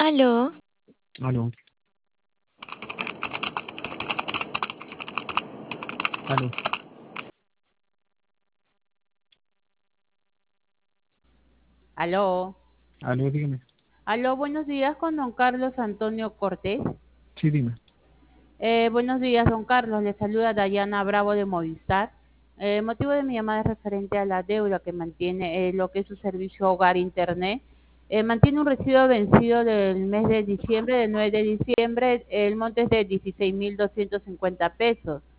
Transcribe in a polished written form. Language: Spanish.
Aló, Aló, aló, Aló, aló, dígame. aló, buenos días con don Carlos Antonio Cortés. Sí, dime. Buenos días, don Carlos. Le saluda Dayana Bravo de Movistar. El motivo de mi llamada es referente a la deuda que mantiene lo que es su servicio Hogar Internet. Mantiene un recibo vencido del mes de diciembre, del 9 de diciembre. El monte es de 16.250 pesos.